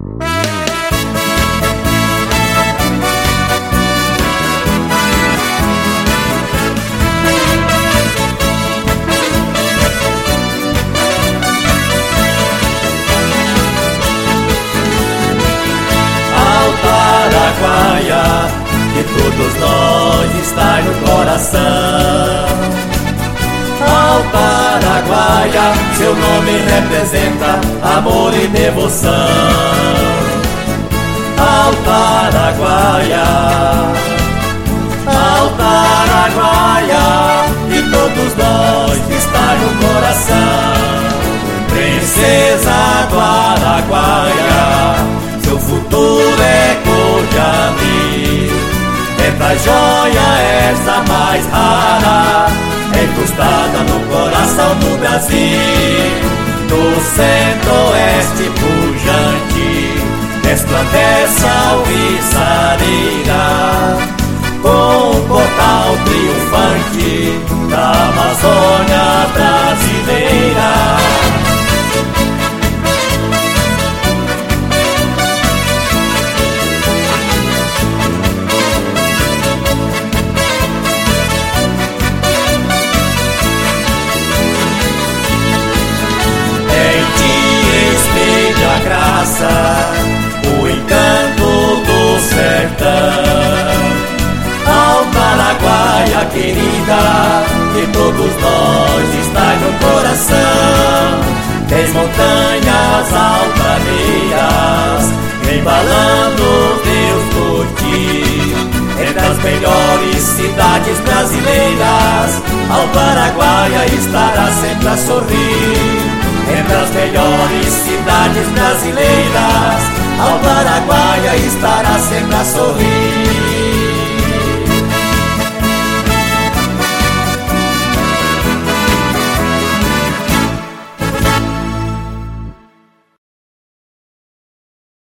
Araguaia, que todos nós está no coração. Alta Araguaia, seu nome representa amor e devoção. Alta Araguaia, Alta Araguaia, que todos nós está no coração. Princesa do Araguaia, seu futuro é cor de anil. Entre as joias essa mais rara, encostada no coração do Brasil. Do centro-oeste pujante, resplandece a Uiçarira, com um portal triunfante da Amazônia brasileira. O encanto do sertão. Alta Araguaia querida, que todos nós está no coração. Tens montanhas altaneras, embalando Deus por ti. Entre as melhores cidades brasileiras, Alta Araguaia estará sempre a sorrir. Entre as melhores cidades brasileiras, Alta Araguaia estará sempre a sorrir.